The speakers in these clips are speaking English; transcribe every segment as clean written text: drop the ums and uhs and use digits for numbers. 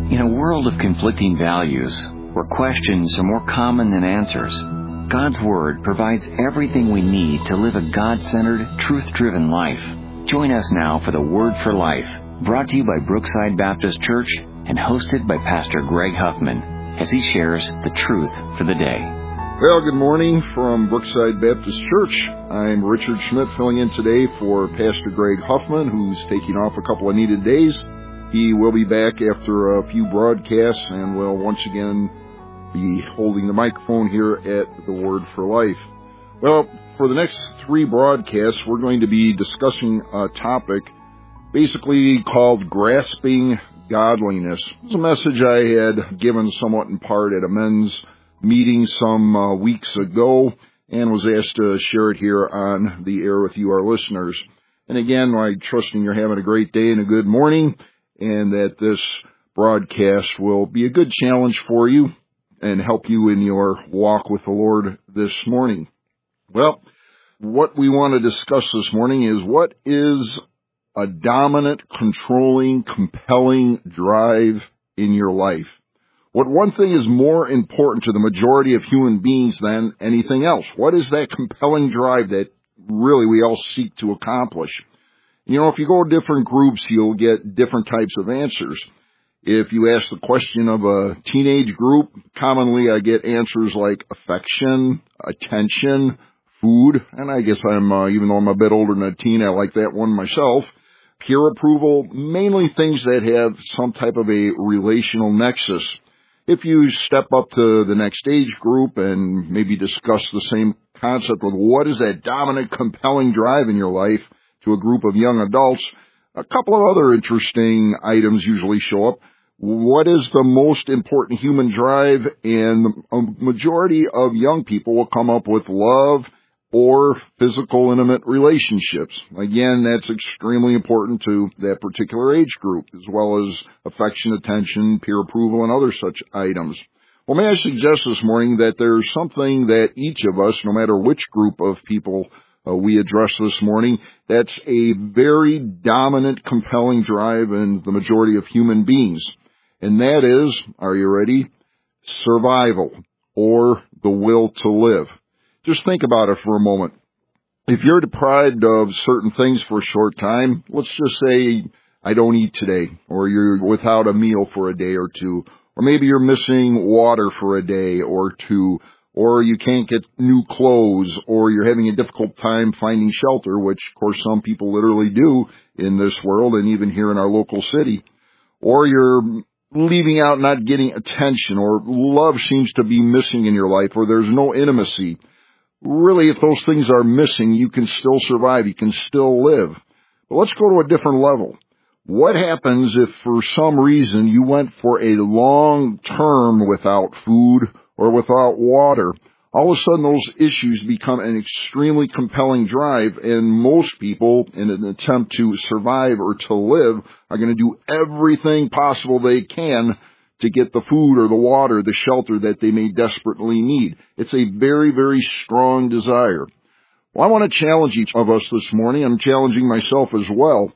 In a world of conflicting values, where questions are more common than answers, God's Word provides everything we need to live a God-centered, truth-driven life. Join us now for the Word for Life, brought to you by Brookside Baptist Church and hosted by Pastor Greg Huffman, as he shares the truth for the day. Well, good morning from Brookside Baptist Church. I'm Richard Schmidt, filling in today for Pastor Greg Huffman, who's taking off a couple of needed days. He will be back after a few broadcasts and will once again be holding the microphone here at the Word for Life. Well, for the next three broadcasts, we're going to be discussing a topic basically called Grasping Godliness. It's a message I had given somewhat in part at a men's meeting some weeks ago and was asked to share it here on the air with you, our listeners. And again, I'm trusting you're having a great day and a good morning, and that this broadcast will be a good challenge for you and help you in your walk with the Lord this morning. Well, what we want to discuss this morning is what is a dominant, controlling, compelling drive in your life. What one thing is more important to the majority of human beings than anything else? What is that compelling drive that really we all seek to accomplish? You know, if you go to different groups, you'll get different types of answers. If you ask the question of a teenage group, commonly I get answers like affection, attention, food, and I guess I'm, even though I'm a bit older than a teen, I like that one myself. Peer approval, mainly things that have some type of a relational nexus. If you step up to the next age group and maybe discuss the same concept of what is that dominant, compelling drive in your life to a group of young adults, a couple of other interesting items usually show up. What is the most important human drive? And a majority of young people will come up with love or physical intimate relationships. Again, that's extremely important to that particular age group, as well as affection, attention, peer approval, and other such items. Well, may I suggest this morning that there's something that each of us, no matter which group of people we address this morning, that's a very dominant, compelling drive in the majority of human beings. And that is, are you ready? Survival, or the will to live. Just think about it for a moment. If you're deprived of certain things for a short time, let's just say I don't eat today, or you're without a meal for a day or two, or maybe you're missing water for a day or two, or you can't get new clothes, or you're having a difficult time finding shelter, which, of course, some people literally do in this world and even here in our local city. Or you're leaving out, not getting attention, or love seems to be missing in your life, or there's no intimacy. Really, if those things are missing, you can still survive, you can still live. But let's go to a different level. What happens if for some reason you went for a long term without food or without water? All of a sudden those issues become an extremely compelling drive, and most people, in an attempt to survive or to live, are going to do everything possible they can to get the food or the water, the shelter that they may desperately need. It's a very, very strong desire. Well, I want to challenge each of us this morning. I'm challenging myself as well.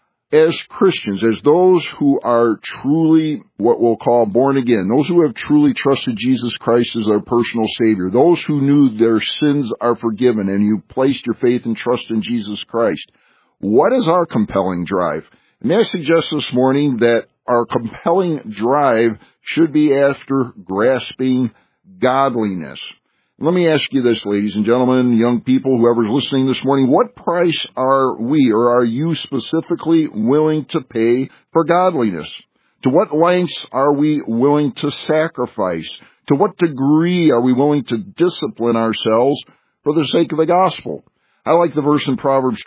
As Christians, as those who are truly what we'll call born again, those who have truly trusted Jesus Christ as their personal Savior, those who knew their sins are forgiven and you placed your faith and trust in Jesus Christ, what is our compelling drive? And may I suggest this morning that our compelling drive should be after grasping godliness. Let me ask you this, ladies and gentlemen, young people, whoever's listening this morning, what price are we, or are you specifically willing to pay for godliness? To what lengths are we willing to sacrifice? To what degree are we willing to discipline ourselves for the sake of the gospel? I like the verse in Proverbs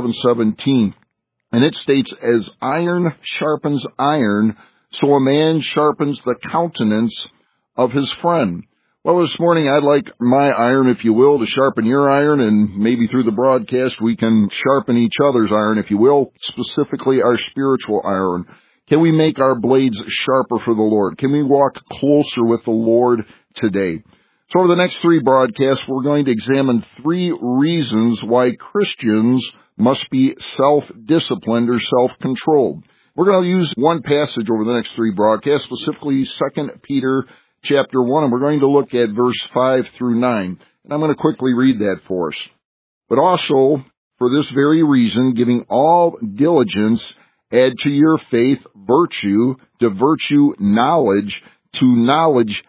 27:17, and it states, as iron sharpens iron, so a man sharpens the countenance of his friend. Well, this morning I'd like my iron, if you will, to sharpen your iron, and maybe through the broadcast we can sharpen each other's iron, if you will, specifically our spiritual iron. Can we make our blades sharper for the Lord? Can we walk closer with the Lord today? So over the next three broadcasts, we're going to examine three reasons why Christians must be self-disciplined or self-controlled. We're going to use one passage over the next 3 broadcasts, specifically 2 Peter chapter 1, and we're going to look at verse 5 through 9. And I'm going to quickly read that for us. But also, for this very reason, giving all diligence, add to your faith virtue, to virtue knowledge, to knowledge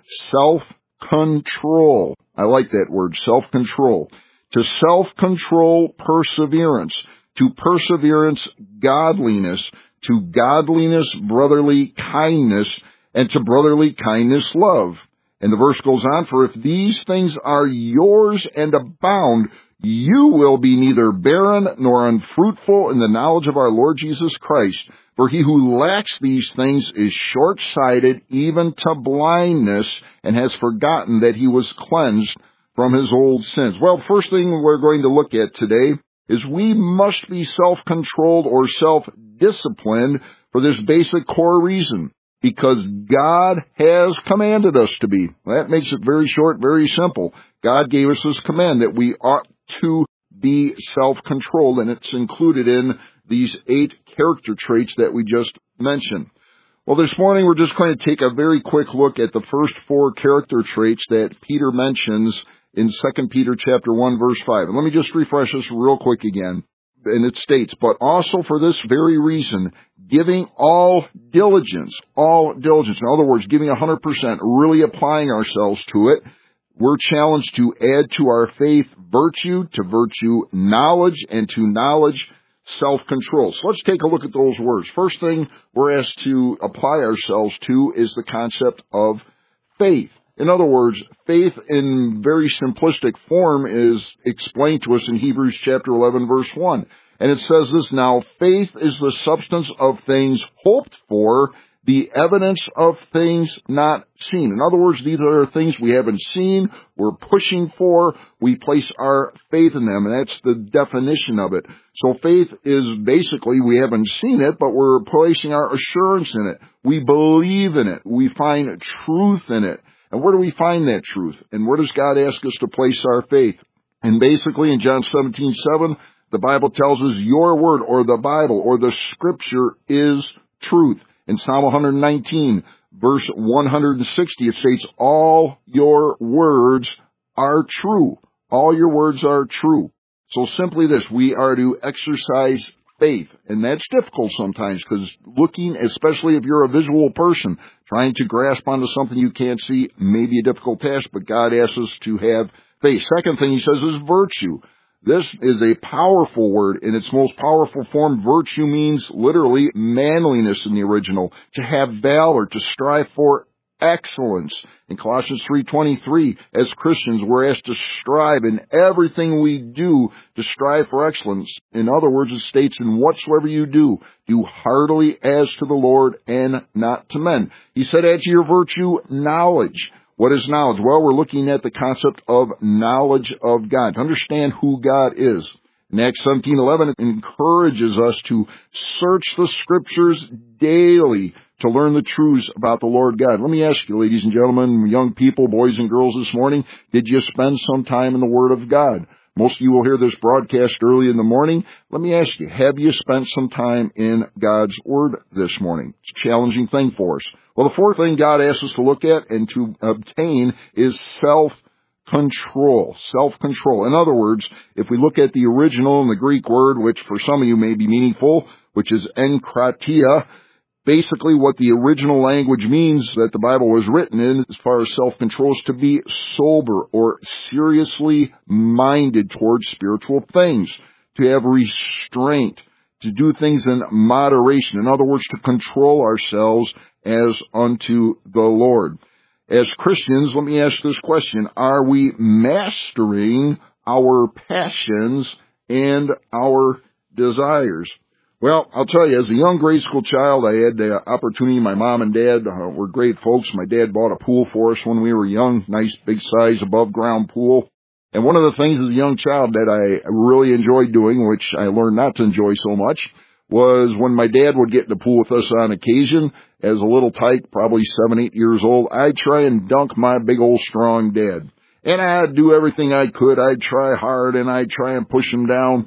self-control. I like that word, self-control. To self-control perseverance, to perseverance godliness, to godliness brotherly kindness, and to brotherly kindness love. And the verse goes on, for if these things are yours and abound, you will be neither barren nor unfruitful in the knowledge of our Lord Jesus Christ. For he who lacks these things is short-sighted even to blindness, and has forgotten that he was cleansed from his old sins. Well, first thing we're going to look at today is we must be self-controlled or self-disciplined for this basic core reason. Because God has commanded us to be. That makes it very short, very simple. God gave us this command that we ought to be self-controlled, and it's included in these 8 character traits that we just mentioned. Well, this morning we're just going to take a very quick look at the first 4 character traits that Peter mentions in 2 Peter chapter 1, verse 5. And let me just refresh this real quick again. And it states, but also for this very reason, giving all diligence. In other words, giving 100%, really applying ourselves to it. We're challenged to add to our faith virtue, to virtue knowledge, and to knowledge self-control. So let's take a look at those words. First thing we're asked to apply ourselves to is the concept of faith. In other words, faith in very simplistic form is explained to us in Hebrews chapter 11, verse 1. And it says this, now faith is the substance of things hoped for, the evidence of things not seen. In other words, these are things we haven't seen, we're pushing for, we place our faith in them, and that's the definition of it. So faith is basically, we haven't seen it, but we're placing our assurance in it. We believe in it. We find truth in it. And where do we find that truth? And where does God ask us to place our faith? And basically in John 17:7, the Bible tells us your word or the Bible or the scripture is truth. In Psalm 119, verse 160, it states, all your words are true. All your words are true. So simply this, we are to exercise faith. And that's difficult sometimes because looking, especially if you're a visual person, trying to grasp onto something you can't see may be a difficult task, but God asks us to have faith. Second thing he says is virtue. This is a powerful word. In its most powerful form, virtue means literally manliness in the original, to have valor, to strive for excellence. In Colossians 3:23, as Christians, we're asked to strive in everything we do to strive for excellence. In other words, it states, in whatsoever you do heartily as to the Lord and not to men. He said, add to your virtue knowledge. What is knowledge? Well, we're looking at the concept of knowledge of God, to understand who God is. In Acts 17:11, it encourages us to search the scriptures daily to learn the truths about the Lord God. Let me ask you, ladies and gentlemen, young people, boys and girls this morning, did you spend some time in the Word of God? Most of you will hear this broadcast early in the morning. Let me ask you, have you spent some time in God's Word this morning? It's a challenging thing for us. Well, the fourth thing God asks us to look at and to obtain is self-control. Self-control. In other words, if we look at the original and the Greek word, which for some of you may be meaningful, which is enkratia, basically what the original language means that the Bible was written in as far as self-control is to be sober or seriously minded towards spiritual things, to have restraint, to do things in moderation. In other words, to control ourselves as unto the Lord. As Christians, let me ask this question. Are we mastering our passions and our desires? Well, I'll tell you, as a young grade school child, I had the opportunity. My mom and dad were great folks. My dad bought a pool for us when we were young, nice big size above ground pool. And one of the things as a young child that I really enjoyed doing, which I learned not to enjoy so much, was when my dad would get in the pool with us on occasion, as a little tyke, probably 7, 8 years old, I'd try and dunk my big old strong dad. And I'd do everything I could. I'd try hard and I'd try and push him down.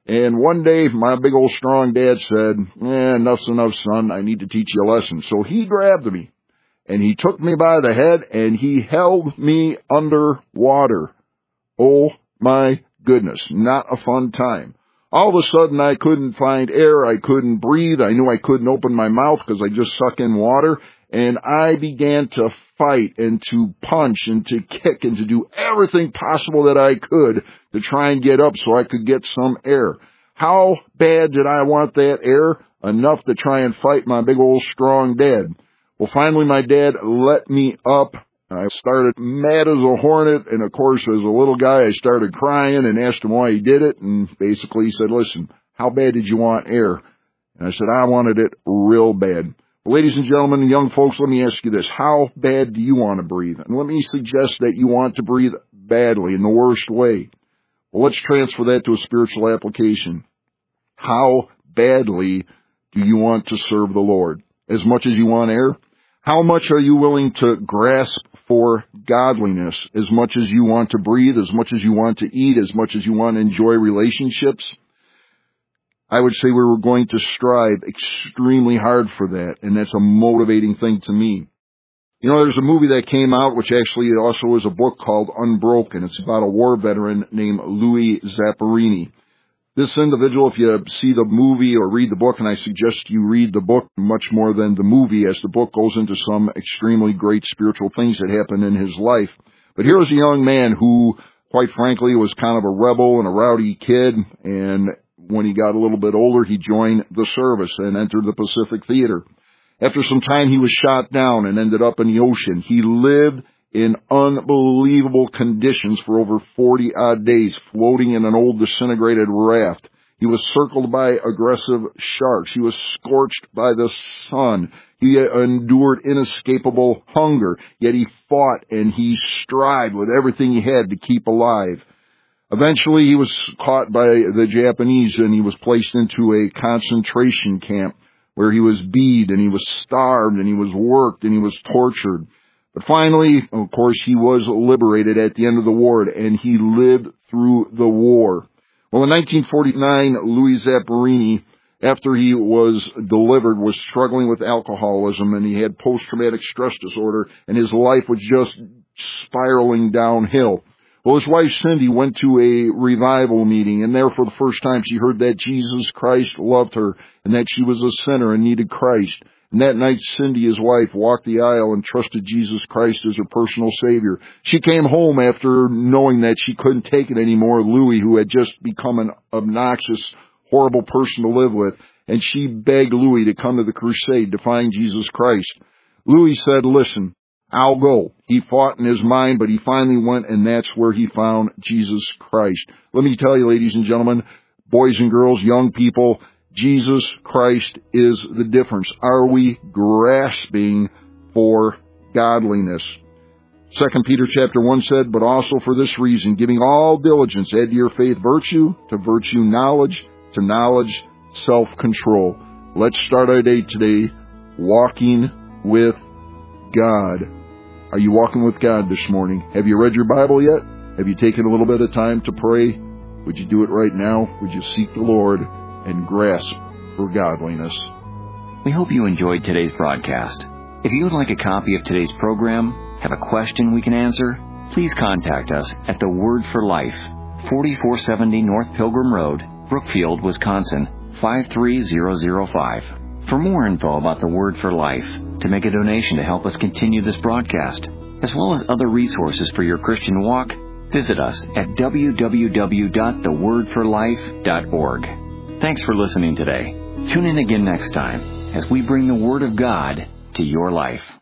And one day, my big old strong dad said, enough's enough, son. I need to teach you a lesson. So he grabbed me, and he took me by the head, and he held me under water. Oh, my goodness, not a fun time. All of a sudden, I couldn't find air. I couldn't breathe. I knew I couldn't open my mouth because I just suck in water. And I began to fight and to punch and to kick and to do everything possible that I could to try and get up so I could get some air. How bad did I want that air? Enough to try and fight my big old strong dad. Well, finally, my dad let me up. I started mad as a hornet, and of course, as a little guy, I started crying and asked him why he did it, and basically he said, listen, how bad did you want air? And I said, I wanted it real bad. Well, ladies and gentlemen and young folks, let me ask you this. How bad do you want to breathe? And let me suggest that you want to breathe badly, in the worst way. Well, let's transfer that to a spiritual application. How badly do you want to serve the Lord? As much as you want air? How much are you willing to grasp for godliness? As much as you want to breathe, as much as you want to eat, as much as you want to enjoy relationships? I would say we were going to strive extremely hard for that, and that's a motivating thing to me. You know, there's a movie that came out, which actually also is a book called Unbroken. It's about a war veteran named Louis Zamperini. This individual, if you see the movie or read the book, and I suggest you read the book much more than the movie, as the book goes into some extremely great spiritual things that happened in his life. But here was a young man who, quite frankly, was kind of a rebel and a rowdy kid, and when he got a little bit older, he joined the service and entered the Pacific Theater. After some time, he was shot down and ended up in the ocean. He lived in unbelievable conditions for over 40-odd days, floating in an old disintegrated raft. He was circled by aggressive sharks. He was scorched by the sun. He endured inescapable hunger, yet he fought and he strived with everything he had to keep alive. Eventually, he was caught by the Japanese and he was placed into a concentration camp where he was beat and he was starved and he was worked and he was tortured. But finally, of course, he was liberated at the end of the war, and he lived through the war. Well, in 1949, Louis Zamperini, after he was delivered, was struggling with alcoholism, and he had post-traumatic stress disorder, and his life was just spiraling downhill. Well, his wife, Cindy, went to a revival meeting, and there for the first time she heard that Jesus Christ loved her, and that she was a sinner and needed Christ. And that night, Cindy, his wife, walked the aisle and trusted Jesus Christ as her personal Savior. She came home after knowing that she couldn't take it anymore, Louis, who had just become an obnoxious, horrible person to live with, and she begged Louis to come to the crusade to find Jesus Christ. Louis said, listen, I'll go. He fought in his mind, but he finally went, and that's where he found Jesus Christ. Let me tell you, ladies and gentlemen, boys and girls, young people, Jesus Christ is the difference. Are we grasping for godliness? 2 Peter chapter 1 said, but also for this reason, giving all diligence, add to your faith virtue, to virtue knowledge, to knowledge self-control. Let's start our day today walking with God. Are you walking with God this morning? Have you read your Bible yet? Have you taken a little bit of time to pray? Would you do it right now? Would you seek the Lord and grasp for godliness? We hope you enjoyed today's broadcast. If you would like a copy of today's program, have a question we can answer, please contact us at The Word for Life, 4470 North Pilgrim Road, Brookfield, Wisconsin, 53005. For more info about The Word for Life, to make a donation to help us continue this broadcast, as well as other resources for your Christian walk, visit us at www.thewordforlife.org. Thanks for listening today. Tune in again next time as we bring the Word of God to your life.